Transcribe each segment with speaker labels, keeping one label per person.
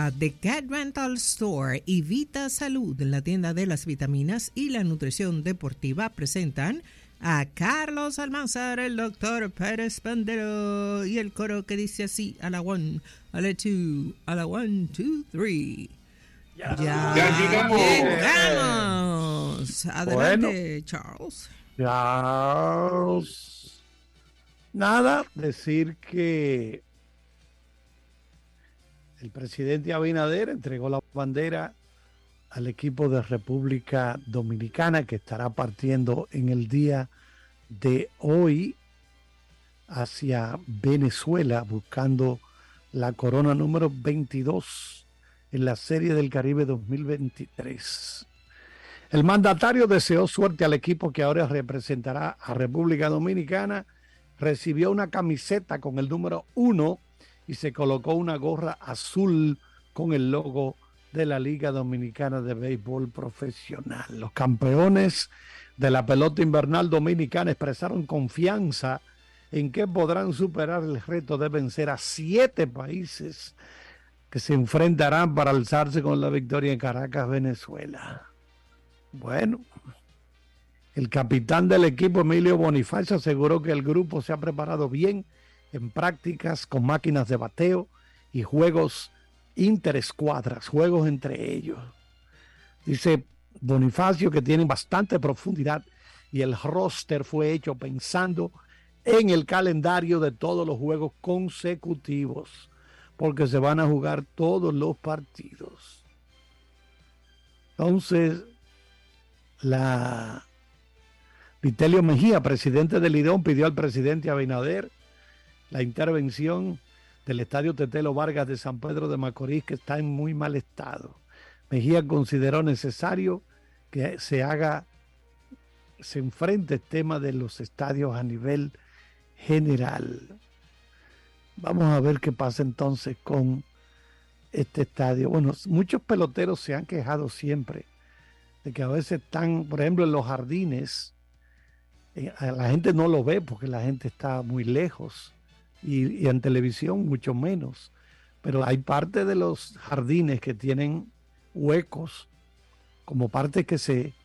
Speaker 1: cortesía de Cat Rental Store y Vita Salud, la tienda de las vitaminas y la nutrición deportiva, presentan a Carlos Almanzar, el doctor Pérez Pandero y el coro que dice así: a la one, a la two, a la one, two, three. Ya llegamos. Adelante, bueno,
Speaker 2: Charles. Nada, decir que el presidente Abinader entregó la bandera al equipo de República Dominicana, que estará partiendo en el día de hoy hacia Venezuela, buscando la corona número 22 en la Serie del Caribe 2023. El mandatario deseó suerte al equipo que ahora representará a República Dominicana. Recibió una camiseta con el número 1 y se colocó una gorra azul con el logo de la Liga Dominicana de Béisbol Profesional. Los campeones de la pelota invernal dominicana expresaron confianza en que podrán superar el reto de vencer a 7 países que se enfrentarán para alzarse con la victoria en Caracas, Venezuela. Bueno, el capitán del equipo, Emilio Bonifacio, aseguró que el grupo se ha preparado bien en prácticas con máquinas de bateo y juegos interescuadras, juegos entre ellos. Dice Bonifacio que tienen bastante profundidad y el roster fue hecho pensando en el calendario de todos los juegos consecutivos, porque se van a jugar todos los partidos. Entonces, Vitelio Mejía, presidente del Lidón, pidió al presidente Abinader la intervención del estadio Tetelo Vargas de San Pedro de Macorís, que está en muy mal estado. Mejía consideró necesario que se enfrente el tema de los estadios a nivel general. Vamos a ver qué pasa entonces con este estadio. Bueno, muchos peloteros se han quejado siempre de que a veces están, por ejemplo, en los jardines, la gente no lo ve porque la gente está muy lejos y en televisión mucho menos, pero hay parte de los jardines que tienen huecos, como partes que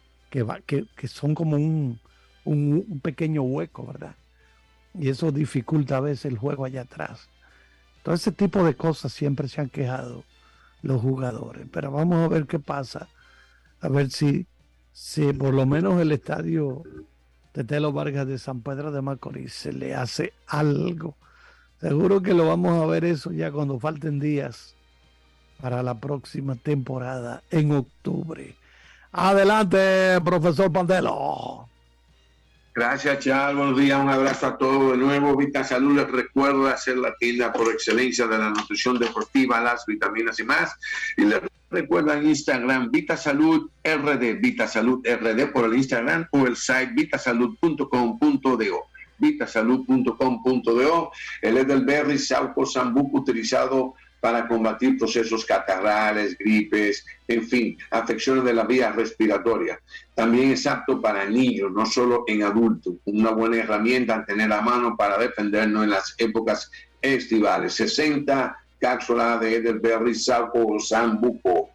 Speaker 2: son como un pequeño hueco, ¿verdad? Y eso dificulta a veces el juego allá atrás. Todo ese tipo de cosas siempre se han quejado los jugadores, pero vamos a ver qué pasa, a ver si por lo menos el estadio Tetelo Vargas de San Pedro de Macorís se le hace algo. Seguro que lo vamos a ver eso ya cuando falten días para la próxima temporada en octubre. Adelante, profesor Pandelo.
Speaker 3: Gracias, Charles. Buenos días, un abrazo a todos de nuevo. Vita Salud les recuerda ser la tienda por excelencia de la nutrición deportiva, las vitaminas y más. Y les recuerda en Instagram Vita Salud RD, Vita Salud RD por el Instagram o el site vitasalud.com.do. vitasalud.com.do. El Edelberry Sauco Sambuco, utilizado para combatir procesos catarrales, gripes, en fin, afecciones de la vía respiratoria. También es apto para niños, no solo en adultos. Una buena herramienta a tener a mano para defendernos en las épocas estivales. 60 cápsulas de Edelberry Sauco Sambuco.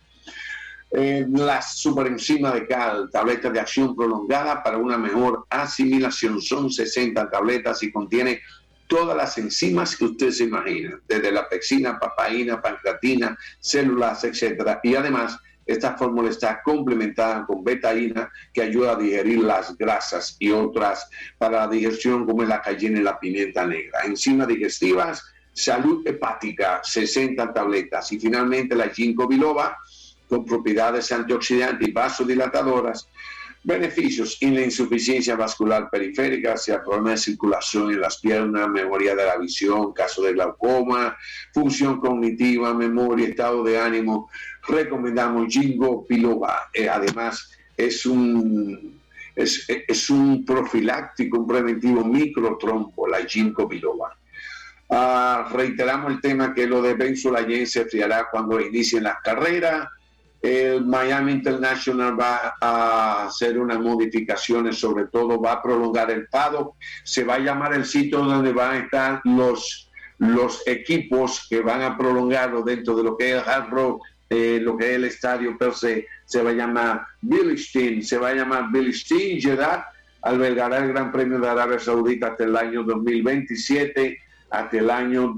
Speaker 3: La superenzima de cal, tabletas de acción prolongada para una mejor asimilación. Son 60 tabletas y contiene todas las enzimas que usted se imagina, desde la pexina, papaína, pancreatina, células, etc. Y además, esta fórmula está complementada con betaína, que ayuda a digerir las grasas y otras para la digestión, como es la cayena y la pimienta negra. Enzimas digestivas, salud hepática, 60 tabletas. Y finalmente la ginkgo biloba, con propiedades antioxidantes y vasodilatadoras. Beneficios en la insuficiencia vascular periférica, sea problema de circulación en las piernas, mejoría de la visión, caso de glaucoma, función cognitiva, memoria, estado de ánimo. Recomendamos ginkgo biloba. Además, es un profiláctico, un preventivo microtrombo, la ginkgo biloba. Reiteramos el tema que lo de benzodiazepina se enfriará cuando inicien las carreras. El Miami International va a hacer unas modificaciones, sobre todo va a prolongar el paddock. Se va a llamar el sitio donde van a estar los los equipos que van a prolongarlo dentro de lo que es el Hard Rock, lo que es el estadio per se va a llamar Billy Steen, Jeddah albergará el Gran Premio de Arabia Saudita hasta el año 2027, hasta el año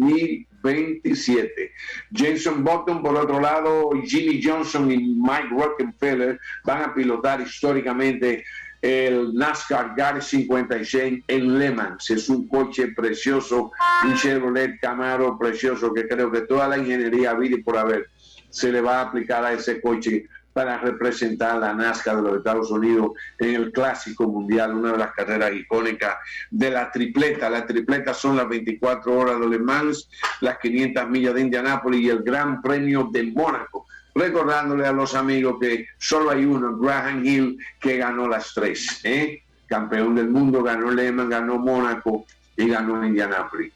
Speaker 3: 2027. Jenson Button, por otro lado, Jimmy Johnson y Mike Rockefeller van a pilotar históricamente el NASCAR Gary 56 en Le Mans. Es un coche precioso, un Chevrolet Camaro precioso, que creo que toda la ingeniería vida y por haber se le va a aplicar a ese coche para representar la NASCAR de los Estados Unidos en el Clásico Mundial, una de las carreras icónicas de la tripleta. Las tripletas son las 24 horas de Le Mans, las 500 millas de Indianápolis y el Gran Premio de Mónaco. Recordándole a los amigos que solo hay uno, Graham Hill, que ganó las tres. Campeón del mundo, ganó Le Mans, ganó Mónaco y ganó Indianápolis.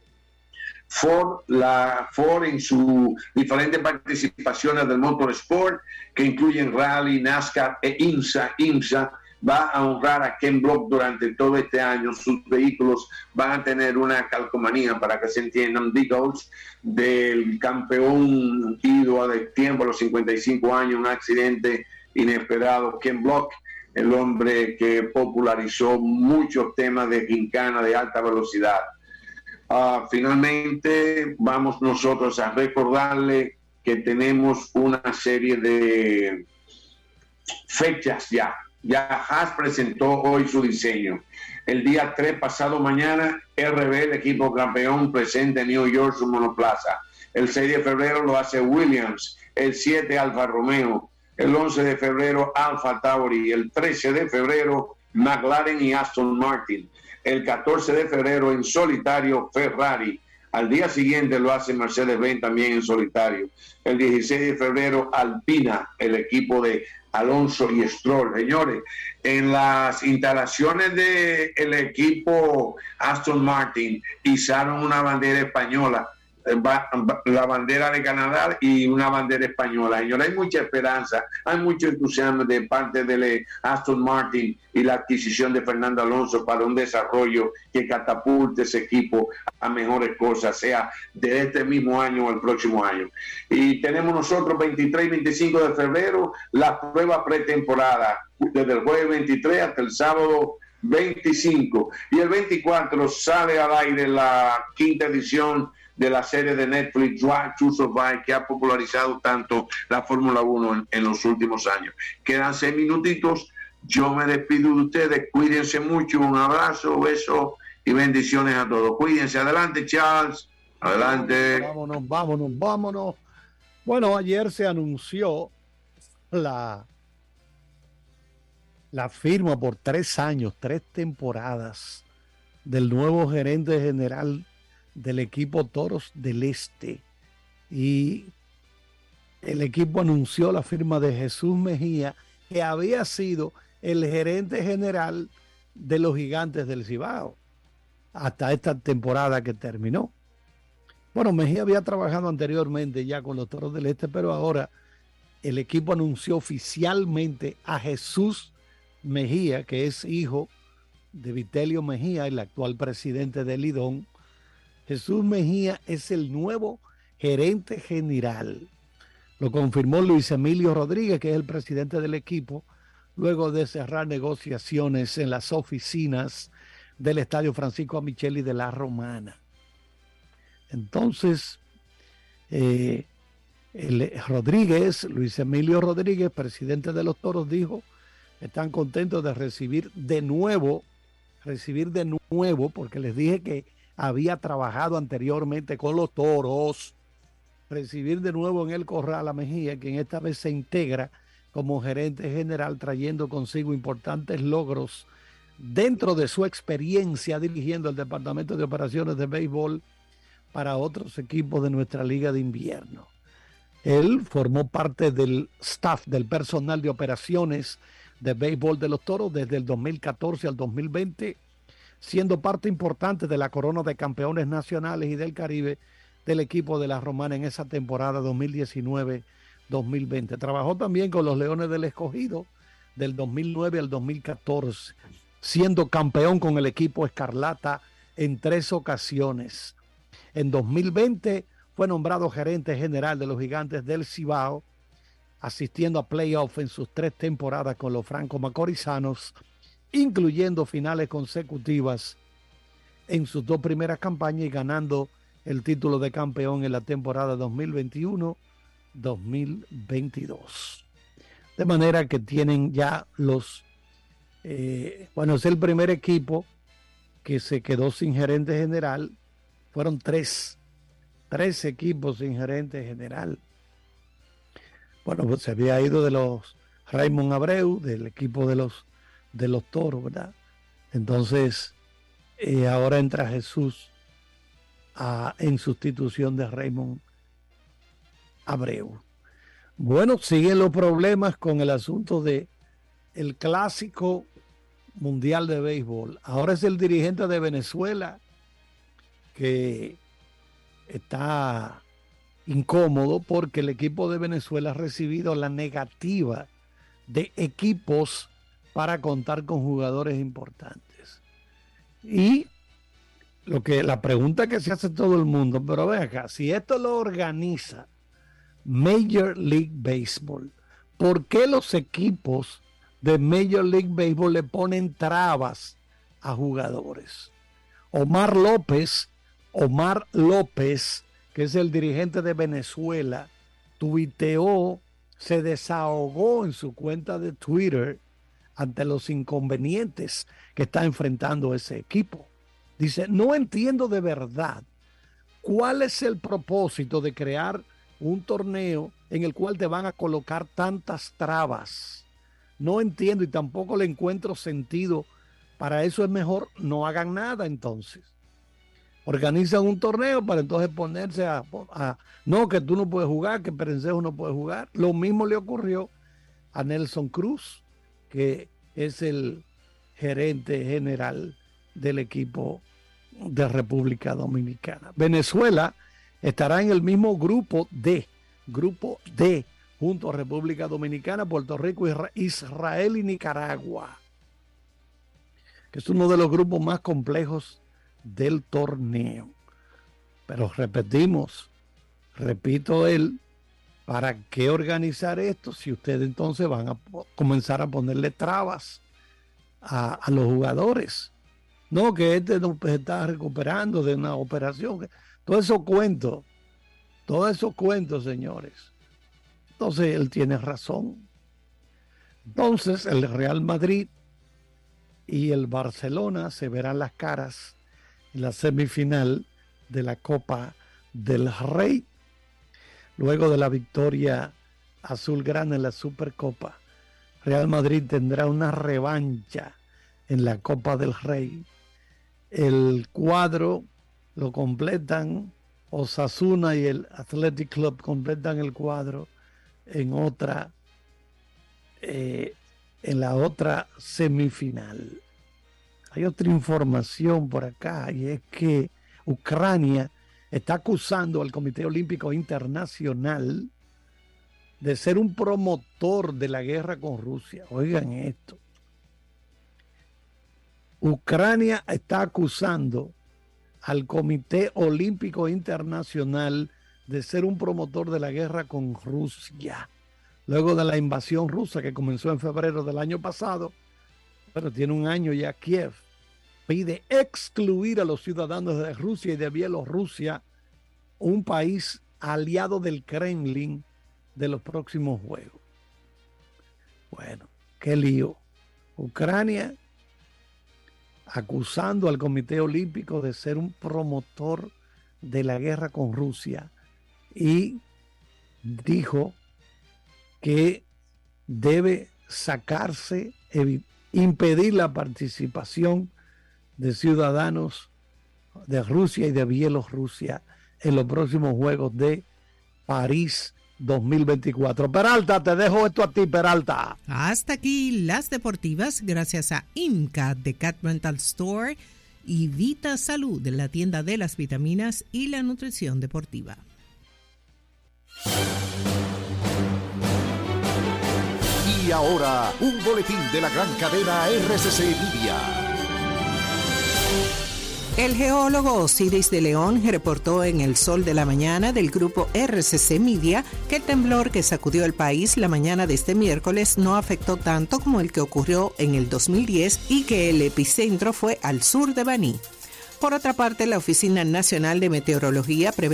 Speaker 3: Ford en sus diferentes participaciones del motorsport, que incluyen Rally, NASCAR e IMSA, va a honrar a Ken Block durante todo este año. Sus vehículos van a tener una calcomanía, para que se entiendan, Beagles, del campeón ido a destiempo a los 55 años, un accidente inesperado. Ken Block, el hombre que popularizó muchos temas de gincana de alta velocidad. Finalmente vamos nosotros a recordarle que tenemos una serie de fechas ya. Ya Haas presentó hoy su diseño. El día 3, pasado mañana, RB, el equipo campeón, presenta en New York su monoplaza. El 6 de febrero lo hace Williams. El 7, Alfa Romeo. El 11 de febrero, Alfa Tauri. El 13 de febrero, McLaren y Aston Martin. El 14 de febrero, en solitario, Ferrari. Al día siguiente lo hace Mercedes-Benz también en solitario. El 16 de febrero, Alpina, el equipo de Alonso y Stroll. Señores, en las instalaciones del equipo Aston Martin izaron una bandera española, la bandera de Canadá y una bandera española. Señores, hay mucha esperanza, hay mucho entusiasmo de parte de Aston Martin y la adquisición de Fernando Alonso para un desarrollo que catapulte ese equipo a mejores cosas, sea de este mismo año o el próximo año. Y tenemos nosotros 23 y 25 de febrero la prueba pretemporada, desde el jueves 23 hasta el sábado 25. Y el 24 sale al aire la quinta edición de la serie de Netflix Drive to Survive, que ha popularizado tanto la Fórmula 1 en los últimos años. Quedan 6 minutitos. Yo me despido de ustedes. Cuídense mucho. Un abrazo, beso y bendiciones a todos. Cuídense. Adelante, Charles. Adelante.
Speaker 2: Vámonos. Bueno, ayer se anunció la firma por 3 años, 3 temporadas del nuevo gerente general del equipo Toros del Este, y el equipo anunció la firma de Jesús Mejía, que había sido el gerente general de los Gigantes del Cibao hasta esta temporada que terminó. Bueno, Mejía había trabajado anteriormente ya con los Toros del Este, pero ahora el equipo anunció oficialmente a Jesús Mejía, que es hijo de Vitelio Mejía, el actual presidente del Lidón. Jesús Mejía es el nuevo gerente general. Lo confirmó Luis Emilio Rodríguez, que es el presidente del equipo, luego de cerrar negociaciones en las oficinas del Estadio Francisco Amicheli de la Romana. Entonces, Luis Emilio Rodríguez, presidente de los Toros, dijo que están contentos de recibir de nuevo, porque les dije que había trabajado anteriormente con los Toros, recibir de nuevo en el corral a Mejía, quien esta vez se integra como gerente general, trayendo consigo importantes logros dentro de su experiencia dirigiendo el Departamento de Operaciones de Béisbol para otros equipos de nuestra Liga de Invierno. Él formó parte del staff, del personal de operaciones de béisbol de los Toros desde el 2014 al 2020, siendo parte importante de la corona de campeones nacionales y del Caribe del equipo de la Romana en esa temporada 2019-2020. Trabajó también con los Leones del Escogido del 2009 al 2014, siendo campeón con el equipo Escarlata en 3 ocasiones. En 2020 fue nombrado gerente general de los Gigantes del Cibao, asistiendo a playoffs en sus 3 temporadas con los Franco Macorizanos, incluyendo finales consecutivas en sus 2 primeras campañas y ganando el título de campeón en la temporada 2021-2022. De manera que tienen ya es el primer equipo que se quedó sin gerente general. Fueron 3 equipos sin gerente general. Bueno, pues se había ido de los Raymond Abreu, del equipo de los Toros, ¿verdad? Entonces, ahora entra Jesús en sustitución de Raymond Abreu. Bueno, siguen los problemas con el asunto de el Clásico Mundial de Béisbol. Ahora es el dirigente de Venezuela que está incómodo porque el equipo de Venezuela ha recibido la negativa de equipos para contar con jugadores importantes. Y la pregunta que se hace todo el mundo, pero ve acá, si esto lo organiza Major League Baseball, ¿por qué los equipos de Major League Baseball le ponen trabas a jugadores? Omar López, que es el dirigente de Venezuela, tuiteó, se desahogó en su cuenta de Twitter ante los inconvenientes que está enfrentando ese equipo. Dice, no entiendo de verdad cuál es el propósito de crear un torneo en el cual te van a colocar tantas trabas. No entiendo y tampoco le encuentro sentido. Para eso es mejor no hagan nada entonces. Organizan un torneo para entonces ponerse no, que tú no puedes jugar, que Perencejo no puede jugar. Lo mismo le ocurrió a Nelson Cruz, que es el gerente general del equipo de República Dominicana. Venezuela estará en el mismo grupo D, junto a República Dominicana, Puerto Rico, Israel y Nicaragua, que es uno de los grupos más complejos del torneo. Pero repito ¿para qué organizar esto si ustedes entonces van a comenzar a ponerle trabas a los jugadores? No, que no se está recuperando de una operación. Todos esos cuentos, señores. Entonces él tiene razón. Entonces el Real Madrid y el Barcelona se verán las caras en la semifinal de la Copa del Rey. Luego de la victoria azulgrana en la Supercopa, Real Madrid tendrá una revancha en la Copa del Rey. El cuadro lo completan Osasuna y el Athletic Club, completan el cuadro en la otra semifinal. Hay otra información por acá, y es que Ucrania está acusando al Comité Olímpico Internacional de ser un promotor de la guerra con Rusia. Oigan esto. Ucrania está acusando al Comité Olímpico Internacional de ser un promotor de la guerra con Rusia. Luego de la invasión rusa que comenzó en febrero del año pasado, pero tiene un año ya, Kiev pide excluir a los ciudadanos de Rusia y de Bielorrusia, un país aliado del Kremlin, de los próximos Juegos. Bueno, qué lío. Ucrania acusando al Comité Olímpico de ser un promotor de la guerra con Rusia, y dijo que debe impedir la participación de ciudadanos de Rusia y de Bielorrusia en los próximos Juegos de París 2024. Peralta, te dejo esto a ti, Peralta.
Speaker 1: Hasta aquí las deportivas, gracias a Inca de Cat Rental Store y Vita Salud, de la tienda de las vitaminas y la nutrición deportiva.
Speaker 4: Y ahora, un boletín de la gran cadena RCC Media.
Speaker 1: El geólogo Osiris de León reportó en El Sol de la Mañana del grupo RCC Media que el temblor que sacudió el país la mañana de este miércoles no afectó tanto como el que ocurrió en el 2010 y que el epicentro fue al sur de Baní. Por otra parte, la Oficina Nacional de Meteorología prevé